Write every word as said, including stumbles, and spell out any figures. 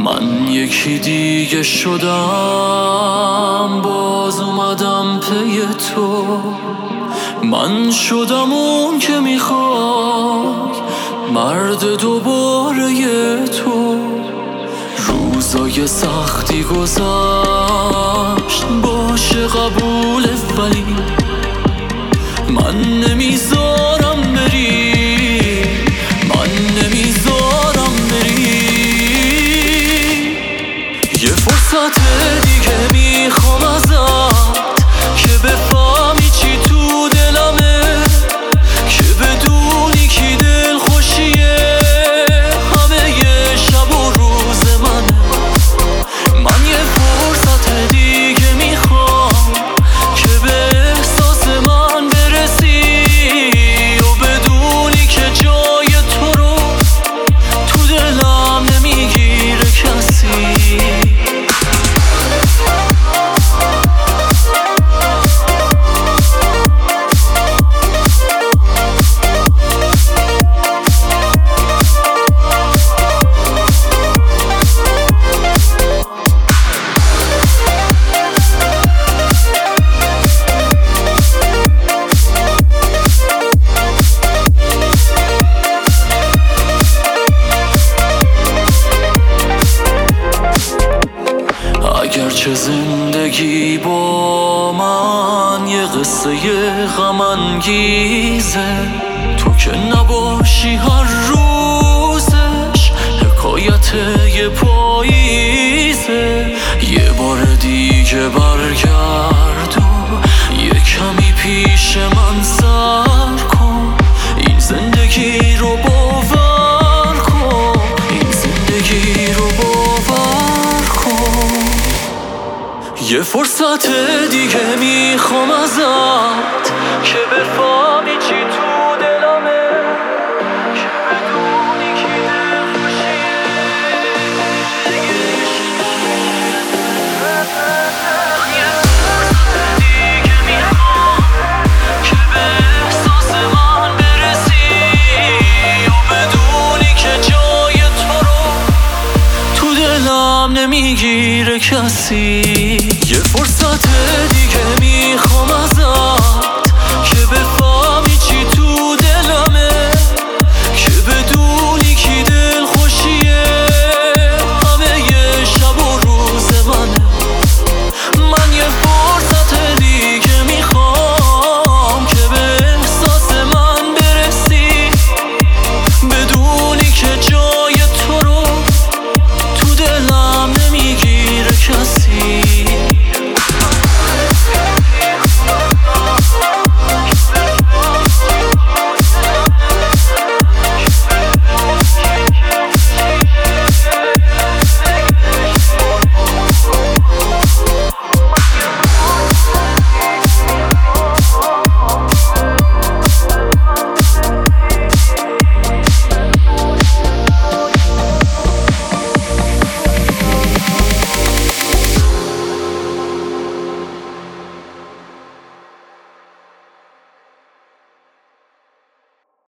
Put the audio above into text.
من یکی دیگه شدم، باز اومدم پی تو. من شدم اون که میخوای، مرد دوباره تو. روزای سختی گذشت، باشه قبوله، ولی من نمیذارم بری، من نمیذارم بری. یه فرصت دیگه میخوام ازت، که بفهمی چی تو دلمه، که بدونی کی دل خوشیه همه یه شب و روز منه. من یه فرصت دیگه میخوام که به احساس من برسی، و بدونی که جای تو رو تو دلم نمیگیره کسی. اگرچه زندگی با من یه قصه غم انگیزه، تو که نباشی هر روزش حکایت یه پاییزه. یه بار دیگه برگرد و یه کمی پیش من سر کن، این زندگی رو باور کن، این زندگی رو باور کن. یه فرصت دیگه میخوام ازت، که بفهمی چی تو دلمه، که بدونی کی دل خوشیه. یه فرصت دیگه میخوام که به احساس من برسی، و بدونی که جای تو رو تو دلم نمیگیره کسی. یه فرصت دیگه میخوام